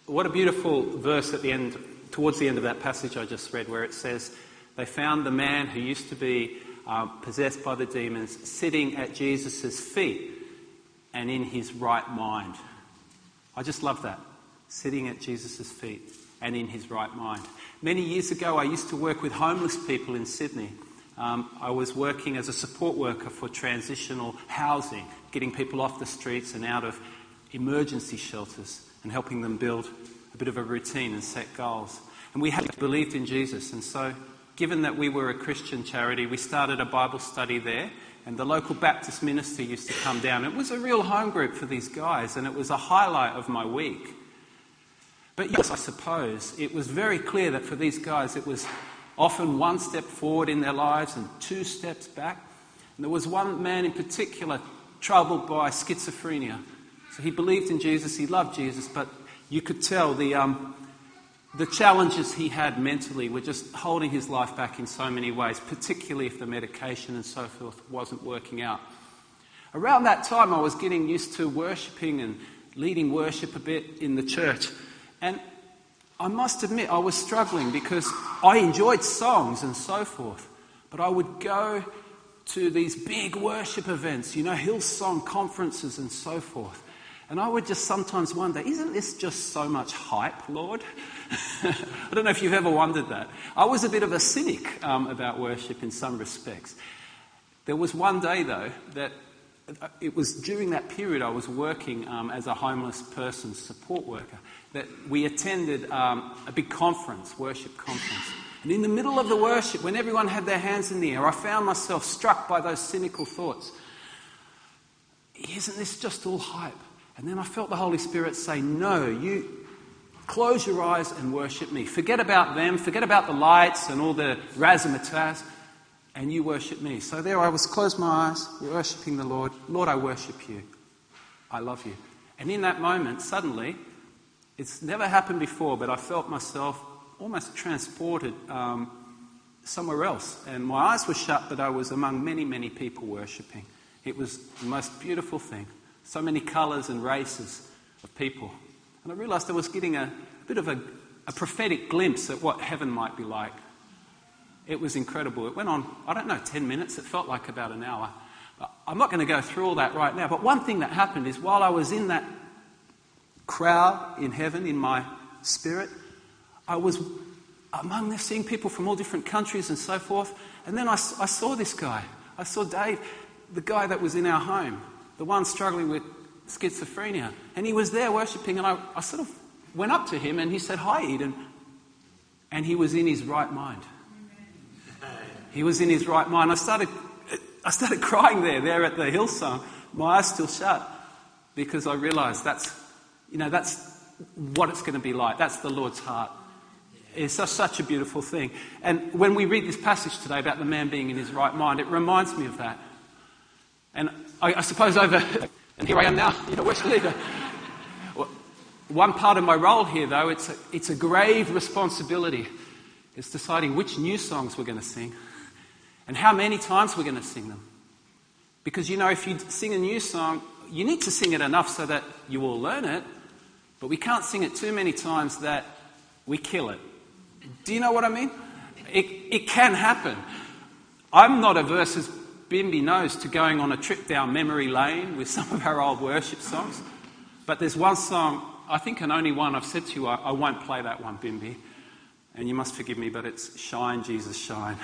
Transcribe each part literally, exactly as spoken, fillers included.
what a beautiful verse at the end, towards the end of that passage I just read, where it says, they found the man who used to be um, possessed by the demons sitting at Jesus' feet and in his right mind. I just love that. Sitting at Jesus' feet and in his right mind. Many years ago, I used to work with homeless people in Sydney. Um, I was working as a support worker for transitional housing, getting people off the streets and out of emergency shelters and helping them build a bit of a routine and set goals. And we had believed in Jesus, and so given that we were a Christian charity, we started a Bible study there, and the local Baptist minister used to come down. It was a real home group for these guys, and it was a highlight of my week. But yes, I suppose it was very clear that for these guys it was often one step forward in their lives and two steps back. And there was one man in particular troubled by schizophrenia. So he believed in Jesus, he loved Jesus, but you could tell the um, the challenges he had mentally were just holding his life back in so many ways, particularly if the medication and so forth wasn't working out. Around that time I was getting used to worshipping and leading worship a bit in the church. And I must admit I was struggling because I enjoyed songs and so forth, but I would go to these big worship events, you know, Hillsong conferences and so forth. And I would just sometimes wonder, isn't this just so much hype, Lord? I don't know if you've ever wondered that. I was a bit of a cynic um, about worship in some respects. There was one day, though, that it was during that period I was working um, as a homeless person support worker, that we attended um, a big conference, worship conference. And in the middle of the worship, when everyone had their hands in the air, I found myself struck by those cynical thoughts. Isn't this just all hype? And then I felt the Holy Spirit say, no, you close your eyes and worship me. Forget about them, forget about the lights and all the razzmatazz, and you worship me. So there I was, closed my eyes, worshipping the Lord. Lord, I worship you. I love you. And in that moment, suddenly, it's never happened before, but I felt myself almost transported um, somewhere else. And my eyes were shut, but I was among many, many people worshipping. It was the most beautiful thing. So many colours and races of people. And I realised I was getting a bit of a, a prophetic glimpse at what heaven might be like. It was incredible. It went on, I don't know, ten minutes. It felt like about an hour. I'm not going to go through all that right now. But one thing that happened is while I was in that crowd in heaven, in my spirit, I was among them seeing people from all different countries and so forth. And then I, I saw this guy. I saw Dave, the guy that was in our home, the one struggling with schizophrenia. And he was there worshipping, and I, I sort of went up to him and he said, hi, Eden. And he was in his right mind. He was in his right mind. I started I started crying there, there at the Hillsong, my eyes still shut, because I realised that's, you know, that's what it's going to be like. That's the Lord's heart. It's such, such a beautiful thing. And when we read this passage today about the man being in his right mind, it reminds me of that. And I, I suppose over, and here I am now, you know, worship leader. One part of my role here, though, it's a, it's a grave responsibility. It's deciding which new songs we're going to sing and how many times we're going to sing them. Because, you know, if you sing a new song, you need to sing it enough so that you will learn it, but we can't sing it too many times that we kill it. Do you know what I mean? It, it can happen. I'm not averse, as Bimby knows, to going on a trip down memory lane with some of our old worship songs. But there's one song, I think and only one, I've said to you, I, I won't play that one, Bimby. And you must forgive me, but it's Shine, Jesus, Shine.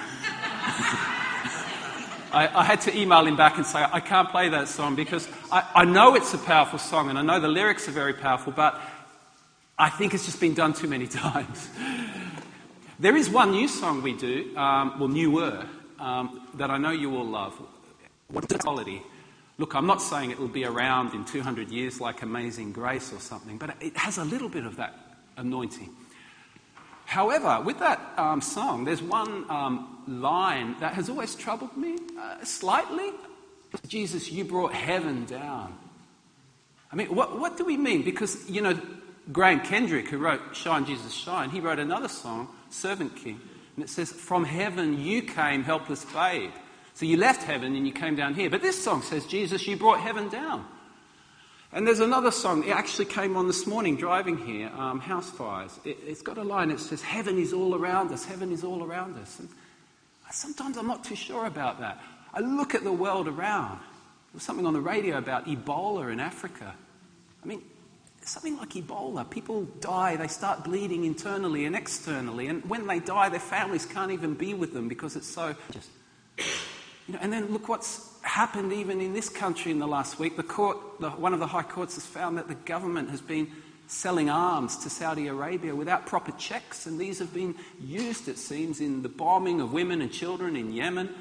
I, I had to email him back and say, I can't play that song because I, I know it's a powerful song and I know the lyrics are very powerful, but I think it's just been done too many times. There is one new song we do, um, well, newer, um, that I know you all love. What's the quality? Look, I'm not saying it will be around in two hundred years like Amazing Grace or something, but it has a little bit of that anointing. However, with that um, song, there's one um, line that has always troubled me uh, slightly. Jesus, you brought heaven down. I mean, what, what do we mean? Because, you know, Graham Kendrick, who wrote Shine, Jesus, Shine, he wrote another song, Servant King, and it says, from heaven you came, helpless babe. So you left heaven and you came down here. But this song says, Jesus, you brought heaven down. And there's another song, it actually came on this morning driving here, um, House Fires. It, it's got a line that says, heaven is all around us, heaven is all around us. And sometimes I'm not too sure about that. I look at the world around. There was something on the radio about Ebola in Africa. I mean, something like Ebola. People die, they start bleeding internally and externally, and when they die, their families can't even be with them because it's so... Just, you know, and then look what's happened even in this country in the last week. The court, the, one of the high courts has found that the government has been selling arms to Saudi Arabia without proper checks, and these have been used, it seems, in the bombing of women and children in Yemen.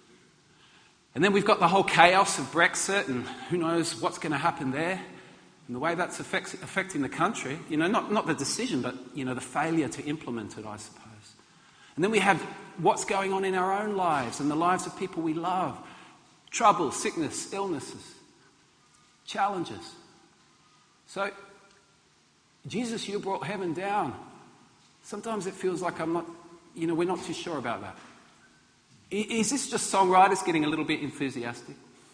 And then we've got the whole chaos of Brexit, and who knows what's going to happen there, and the way that's affects, affecting the country. You know, not, not the decision, but, you know, the failure to implement it, I suppose. And then we have what's going on in our own lives and the lives of people we love. Trouble, sickness, illnesses, challenges. So, Jesus, you brought heaven down. Sometimes it feels like I'm not, you know, we're not too sure about that. Is this just songwriters getting a little bit enthusiastic?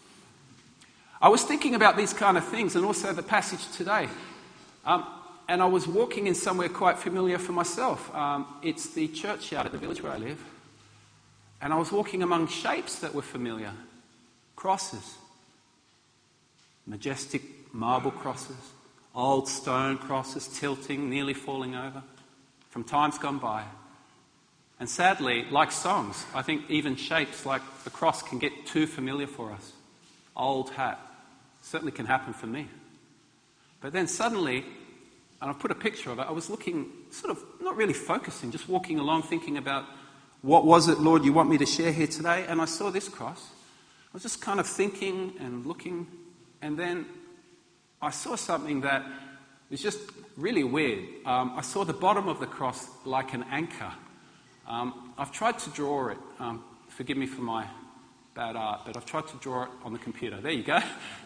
I was thinking about these kind of things and also the passage today. Um, and I was walking in somewhere quite familiar for myself. Um, it's the churchyard at the village where I live. And I was walking among shapes that were familiar. Crosses. Majestic marble crosses. Old stone crosses tilting, nearly falling over. From times gone by. And sadly, like songs, I think even shapes like the cross can get too familiar for us. Old hat. Certainly can happen for me. But then suddenly, and I've put a picture of it, I was looking, sort of not really focusing, just walking along thinking about what was it, Lord, you want me to share here today? And I saw this cross. I was just kind of thinking and looking, and then I saw something that was just really weird. Um, I saw the bottom of the cross like an anchor. Um, I've tried to draw it. Um, forgive me for my bad art, but I've tried to draw it on the computer. There you go.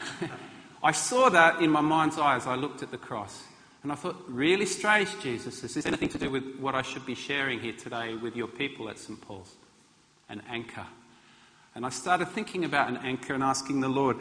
I saw that in my mind's eye as I looked at the cross. And I thought, really strange, Jesus. Is this anything to do with what I should be sharing here today with your people at Saint Paul's? An anchor. And I started thinking about an anchor and asking the Lord.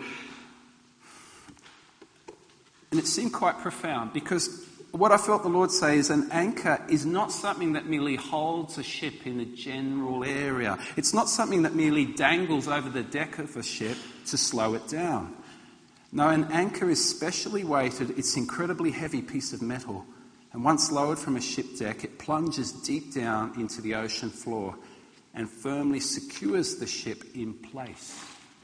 And it seemed quite profound because what I felt the Lord say is an anchor is not something that merely holds a ship in a general area. It's not something that merely dangles over the deck of a ship to slow it down. No, an anchor is specially weighted. It's an incredibly heavy piece of metal. And once lowered from a ship deck, it plunges deep down into the ocean floor and firmly secures the ship in place.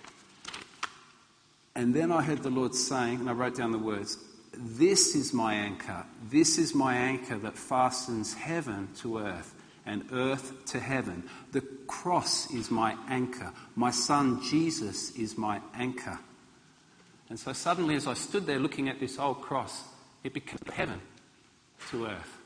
And then I heard the Lord saying, and I wrote down the words, this is my anchor. This is my anchor that fastens heaven to earth and earth to heaven. The cross is my anchor. My son Jesus is my anchor. And so suddenly as I stood there looking at this old cross, it became heaven to earth.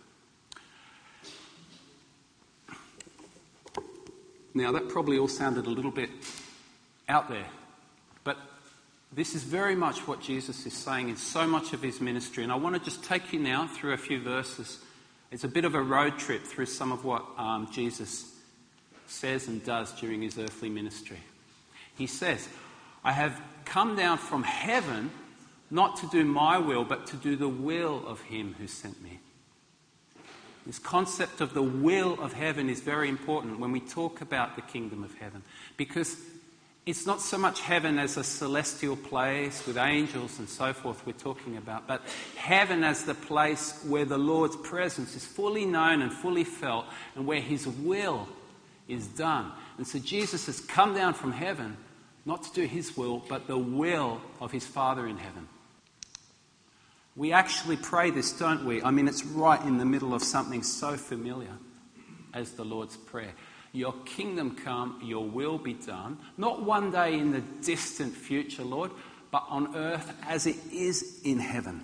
Now that probably all sounded a little bit out there, but this is very much what Jesus is saying in so much of his ministry. And I want to just take you now through a few verses. It's a bit of a road trip through some of what um, Jesus says and does during his earthly ministry. He says, I have come down from heaven not to do my will, but to do the will of him who sent me. This concept of the will of heaven is very important when we talk about the kingdom of heaven, because it's not so much heaven as a celestial place with angels and so forth we're talking about, but heaven as the place where the Lord's presence is fully known and fully felt and where his will is done. And so Jesus has come down from heaven not to do his will, but the will of his Father in heaven. We actually pray this, don't we? I mean, it's right in the middle of something so familiar as the Lord's Prayer. Your kingdom come, your will be done, not one day in the distant future, Lord, but on earth as it is in heaven.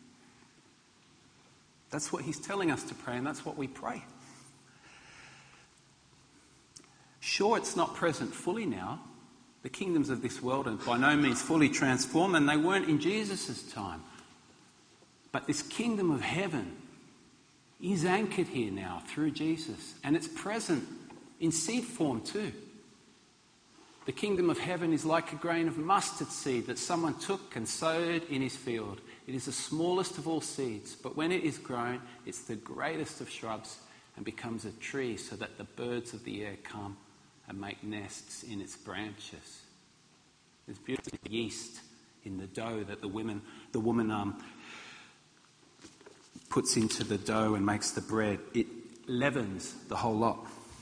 That's what he's telling us to pray, and that's what we pray. Sure, it's not present fully now. The kingdoms of this world are by no means fully transformed, and they weren't in Jesus' time. But this kingdom of heaven is anchored here now through Jesus, and it's present in seed form too. The kingdom of heaven is like a grain of mustard seed that someone took and sowed in his field. It is the smallest of all seeds, but when it is grown, it's the greatest of shrubs and becomes a tree so that the birds of the air come and make nests in its branches. There's beautiful yeast in the dough that the women, the woman um, puts into the dough and makes the bread. It leavens the whole lot.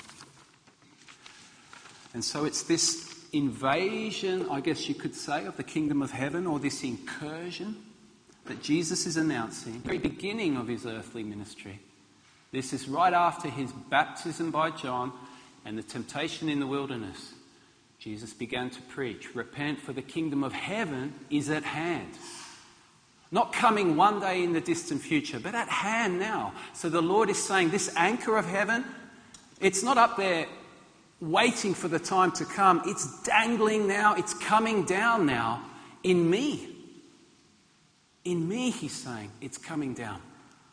And so it's this invasion, I guess you could say, of the kingdom of heaven, or this incursion that Jesus is announcing at the very beginning of his earthly ministry. This is right after his baptism by John and the temptation in the wilderness. Jesus began to preach, repent, for the kingdom of heaven is at hand. Not coming one day in the distant future, but at hand now. So the Lord is saying this anchor of heaven, it's not up there waiting for the time to come. It's dangling now. It's coming down now in me. In me, he's saying, it's coming down.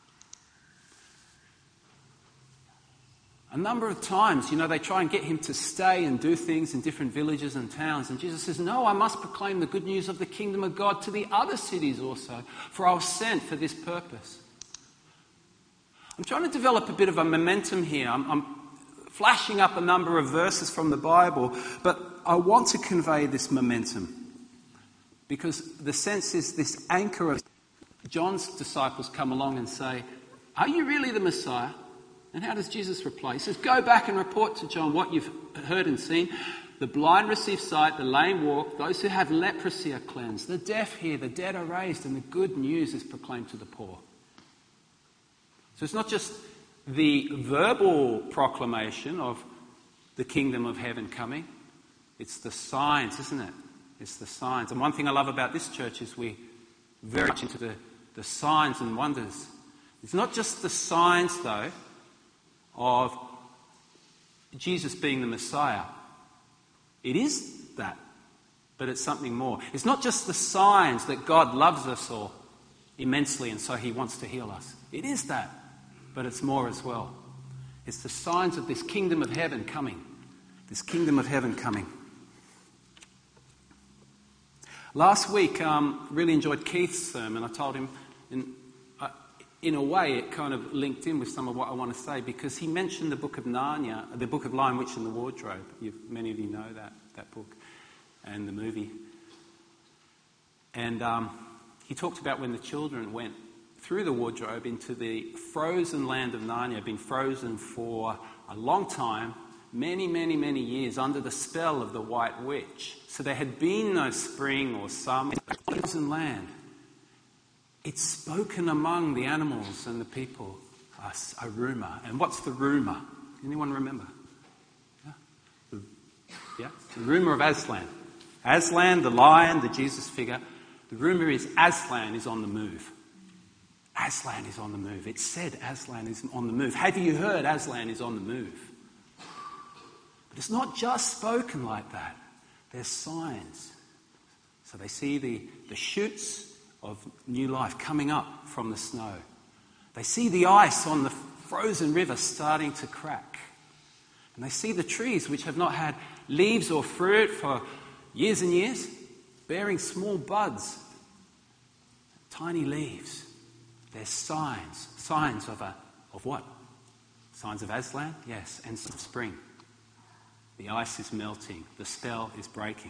A number of times, you know, they try and get him to stay and do things in different villages and towns. And Jesus says, no, I must proclaim the good news of the kingdom of God to the other cities also, for I was sent for this purpose. I'm trying to develop a bit of a momentum here. I'm, I'm flashing up a number of verses from the Bible, but I want to convey this momentum because the sense is this anchor of John's disciples come along and say, are you really the Messiah? And how does Jesus reply? He says, go back and report to John what you've heard and seen. The blind receive sight, the lame walk, those who have leprosy are cleansed, the deaf hear, the dead are raised, and the good news is proclaimed to the poor. So it's not just the verbal proclamation of the kingdom of heaven coming, it's the signs, isn't it? It's the signs. And one thing I love about this church is we're very much into the, the signs and wonders. It's not just the signs, though, of Jesus being the Messiah. It is that, but it's something more. It's not just the signs that God loves us all immensely and so he wants to heal us. It is that, but it's more as well. It's the signs of this kingdom of heaven coming. This kingdom of heaven coming. Last week, um, really enjoyed Keith's sermon. I told him, in, uh, in a way, it kind of linked in with some of what I want to say because he mentioned the book of Narnia, the book of Lion, Witch and the Wardrobe. You've, many of you know that, that book and the movie. And um, he talked about when the children went through the wardrobe into the frozen land of Narnia, been frozen for a long time, many, many, many years under the spell of the White Witch. So there had been no spring or summer. Frozen land. It's spoken among the animals and the people, a, a rumour. And what's the rumour? Anyone remember? Yeah, the, yeah? the rumour of Aslan. Aslan, the lion, the Jesus figure. The rumour is Aslan is on the move. Aslan is on the move. It's said Aslan is on the move. Have you heard Aslan is on the move? But it's not just spoken like that. There's signs. So they see the, the shoots of new life coming up from the snow. They see the ice on the frozen river starting to crack. And they see the trees which have not had leaves or fruit for years and years, bearing small buds, tiny leaves. There's signs. Signs of a of what? Signs of Aslan? Yes, and of spring. The ice is melting. The spell is breaking.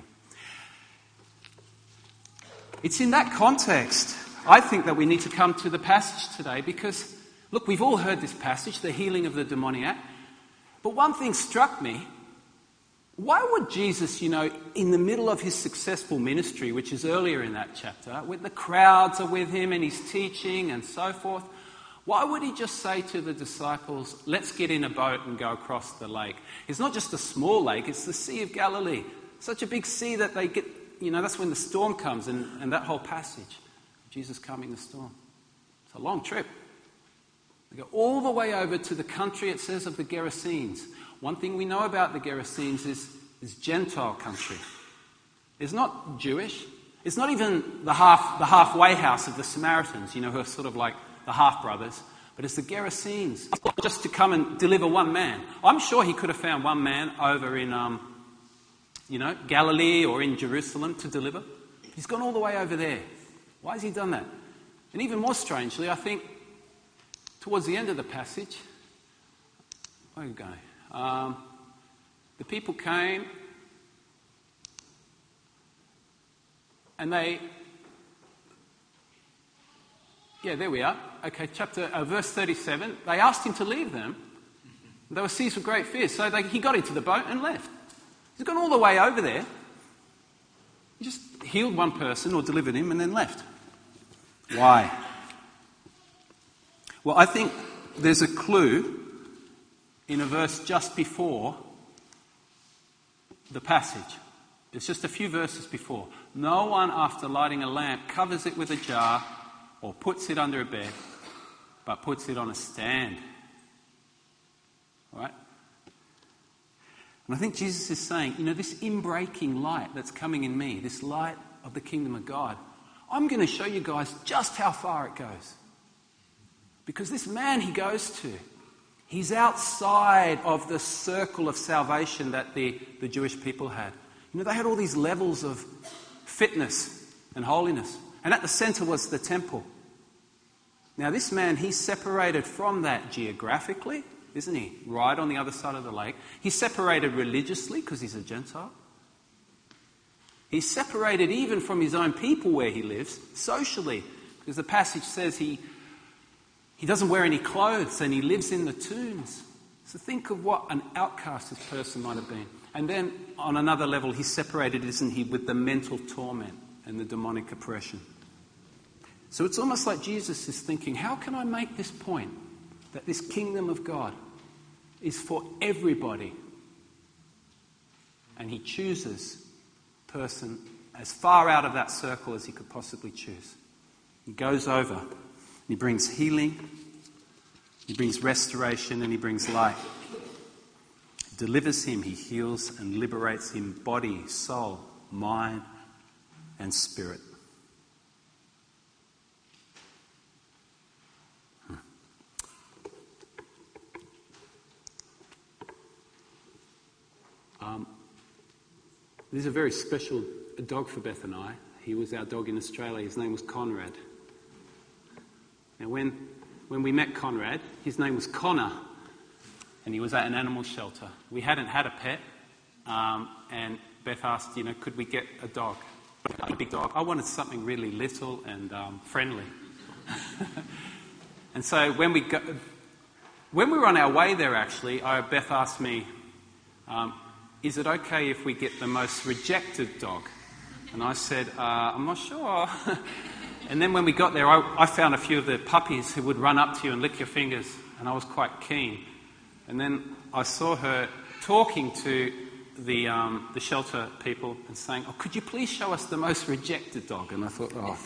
It's in that context, I think, that we need to come to the passage today because, look, we've all heard this passage, the healing of the demoniac. But one thing struck me. Why would Jesus, you know, in the middle of his successful ministry, which is earlier in that chapter, when the crowds are with him and he's teaching and so forth, why would he just say to the disciples, let's get in a boat and go across the lake? It's not just a small lake, it's the Sea of Galilee. Such a big sea that they get, you know, that's when the storm comes and, and that whole passage, Jesus calming the storm. It's a long trip. They go all the way over to the country, it says, of the Gerasenes. One thing we know about the Gerasenes is, is Gentile country. It's not Jewish. It's not even the half the halfway house of the Samaritans, you know, who are sort of like the half-brothers. But it's the Gerasenes. Just to come and deliver one man. I'm sure he could have found one man over in um, you know, Galilee or in Jerusalem to deliver. He's gone all the way over there. Why has he done that? And even more strangely, I think, towards the end of the passage, where are you going? Um, the people came and they... Yeah, there we are. Okay, chapter uh, verse thirty-seven. They asked him to leave them. They were seized with great fear. So they, he got into the boat and left. He's gone all the way over there. He just healed one person or delivered him and then left. Why? Well, I think there's a clue in a verse just before the passage. It's just a few verses before. No one, after lighting a lamp, covers it with a jar or puts it under a bed, but puts it on a stand. All right? And I think Jesus is saying, you know, this inbreaking light that's coming in me, this light of the kingdom of God, I'm going to show you guys just how far it goes. Because this man he goes to, he's outside of the circle of salvation that the, the Jewish people had. You know, they had all these levels of fitness and holiness. And at the centre was the temple. Now this man, he's separated from that geographically, isn't he? Right on the other side of the lake. He's separated religiously because he's a Gentile. He's separated even from his own people where he lives, socially. Because the passage says he, he doesn't wear any clothes and he lives in the tombs. So think of what an outcast this person might have been. And then on another level, he's separated, isn't he, with the mental torment and the demonic oppression. So it's almost like Jesus is thinking, how can I make this point that this kingdom of God is for everybody? And he chooses a person as far out of that circle as he could possibly choose. He goes over, he brings healing, he brings restoration, and he brings light. He delivers him, he heals and liberates him, body, soul, mind, and spirit. Hmm. Um, this is a very special dog for Beth and I. He was our dog in Australia. His name was Conrad. Now, when when we met Conrad, his name was Connor, and he was at an animal shelter. We hadn't had a pet, um, and Beth asked, you know, could we get a dog? A big dog. I wanted something really little and um, friendly. And so when we go, when we were on our way there, actually, I, Beth asked me, um, is it okay if we get the most rejected dog? And I said, uh, I'm not sure. And then when we got there, I, I found a few of the puppies who would run up to you and lick your fingers, and I was quite keen. And then I saw her talking to the um, the shelter people and saying, oh, could you please show us the most rejected dog? And I thought, oh.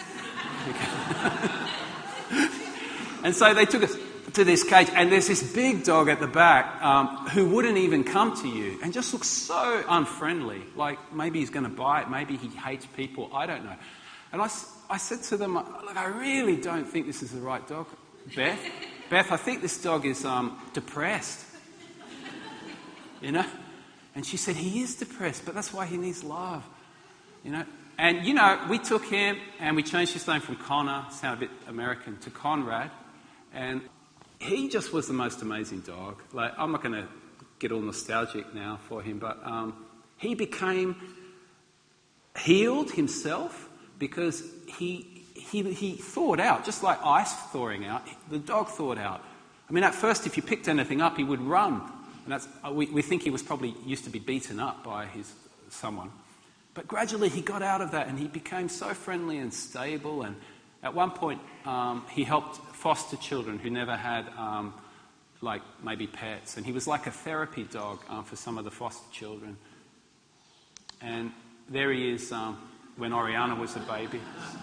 Okay. And so they took us to this cage, and there's this big dog at the back um, who wouldn't even come to you and just looks so unfriendly. Like maybe he's going to bite, maybe he hates people, I don't know. And I, I said to them, look, I really don't think this is the right dog. Beth, Beth, I think this dog is um, depressed. You know? And she said, he is depressed, but that's why he needs love. You know? And, you know, we took him and we changed his name from Connor, sound a bit American, to Conrad. And he just was the most amazing dog. Like, I'm not going to get all nostalgic now for him, but um, he became healed himself because he, he, he thawed out, just like ice thawing out. The dog thawed out. I mean, at first, if you picked anything up, he would run. And that's, we, we think he was probably used to be beaten up by his someone. But gradually he got out of that and he became so friendly and stable. And at one point um, he helped foster children who never had, um, like, maybe pets. And he was like a therapy dog um, for some of the foster children. And there he is um, when Oriana was a baby.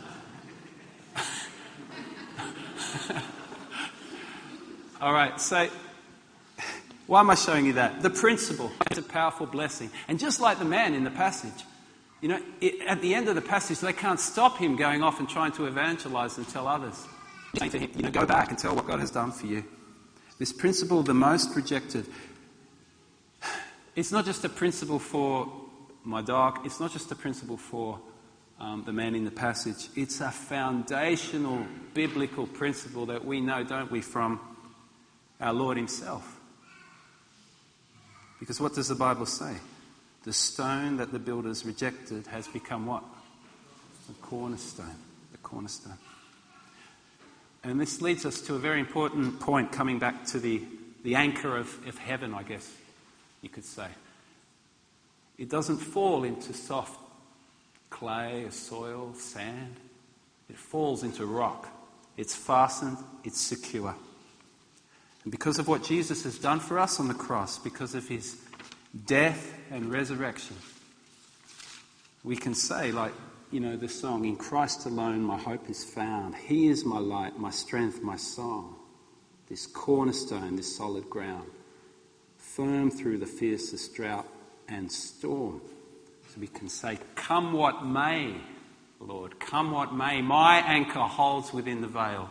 All right, so... why am I showing you that? The principle is a powerful blessing. And just like the man in the passage, you know, it, at the end of the passage, they can't stop him going off and trying to evangelize and tell others. Saying to him, you know, go back and tell what God has done for you. This principle, the most rejected, it's not just a principle for my dog. It's not just a principle for um, the man in the passage. It's a foundational biblical principle that we know, don't we, from our Lord himself. Because what does the Bible say? The stone that the builders rejected has become what? The cornerstone. The cornerstone. And this leads us to a very important point, coming back to the, the anchor of, of heaven, I guess you could say. It doesn't fall into soft clay or soil, sand. It falls into rock. It's fastened, it's secure. And because of what Jesus has done for us on the cross, because of his death and resurrection, we can say, like, you know, the song, in Christ alone my hope is found. He is my light, my strength, my song. This cornerstone, this solid ground, firm through the fiercest drought and storm. So we can say, come what may, Lord, come what may, my anchor holds within the veil.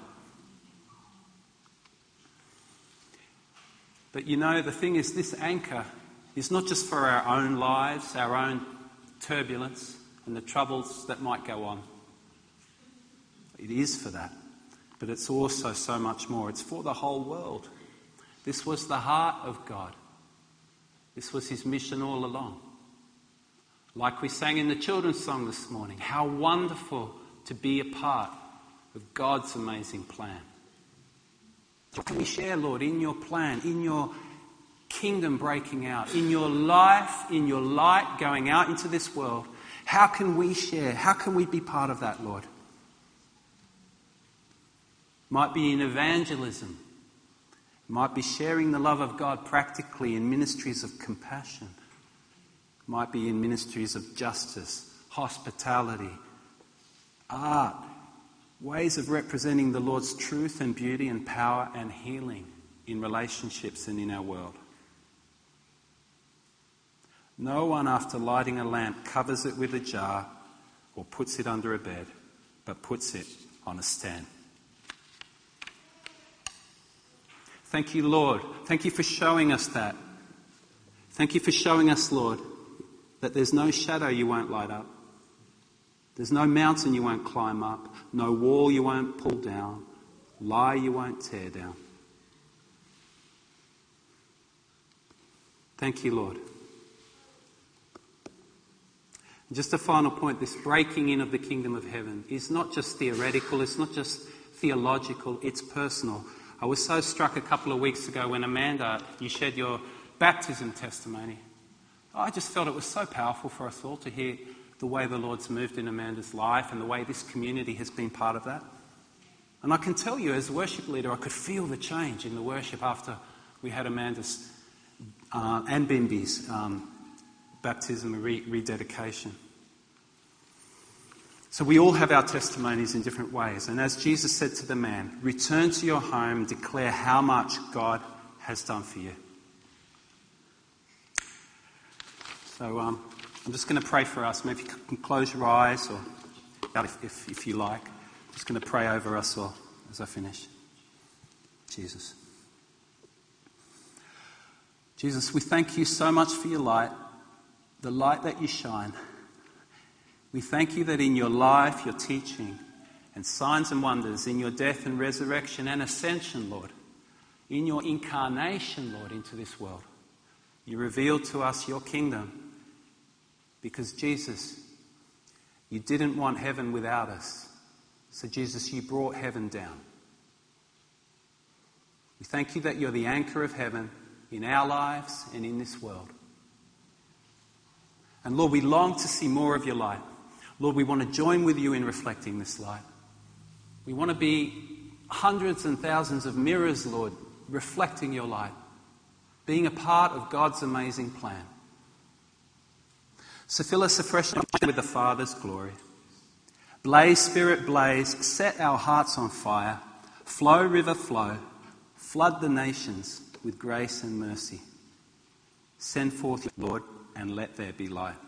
But you know, the thing is, this anchor is not just for our own lives, our own turbulence and the troubles that might go on. It is for that. But it's also so much more. It's for the whole world. This was the heart of God. This was his mission all along. Like we sang in the children's song this morning, how wonderful to be a part of God's amazing plan. What can we share, Lord, in your plan, in your kingdom breaking out, in your life, in your light going out into this world? How can we share? How can we be part of that, Lord? Might be in evangelism. Might be sharing the love of God practically in ministries of compassion. Might be in ministries of justice, hospitality, art, ways of representing the Lord's truth and beauty and power and healing in relationships and in our world. No one, after lighting a lamp, covers it with a jar or puts it under a bed, but puts it on a stand. Thank you, Lord. Thank you for showing us that. Thank you for showing us, Lord, that there's no shadow you won't light up. There's no mountain you won't climb up, no wall you won't pull down, lie you won't tear down. Thank you, Lord. Just a final point, this breaking in of the kingdom of heaven is not just theoretical, it's not just theological, it's personal. I was so struck a couple of weeks ago when Amanda, you shared your baptism testimony. I just felt it was so powerful for us all to hear the way the Lord's moved in Amanda's life and the way this community has been part of that. And I can tell you, as a worship leader, I could feel the change in the worship after we had Amanda's uh, and Bimbi's um, baptism and re- rededication. So we all have our testimonies in different ways. And as Jesus said to the man, return to your home, declare how much God has done for you. So um, I'm just going to pray for us. Maybe you can close your eyes, or if, if, if you like. I'm just going to pray over us all as I finish. Jesus. Jesus, we thank you so much for your light, the light that you shine. We thank you that in your life, your teaching, and signs and wonders, in your death and resurrection and ascension, Lord, in your incarnation, Lord, into this world, you revealed to us your kingdom. Because, Jesus, you didn't want heaven without us. So, Jesus, you brought heaven down. We thank you that you're the anchor of heaven in our lives and in this world. And, Lord, we long to see more of your light. Lord, we want to join with you in reflecting this light. We want to be hundreds and thousands of mirrors, Lord, reflecting your light, being a part of God's amazing plan. So fill us afresh with the Father's glory. Blaze, Spirit, blaze, set our hearts on fire. Flow, river, flow. Flood the nations with grace and mercy. Send forth, Lord, and let there be light.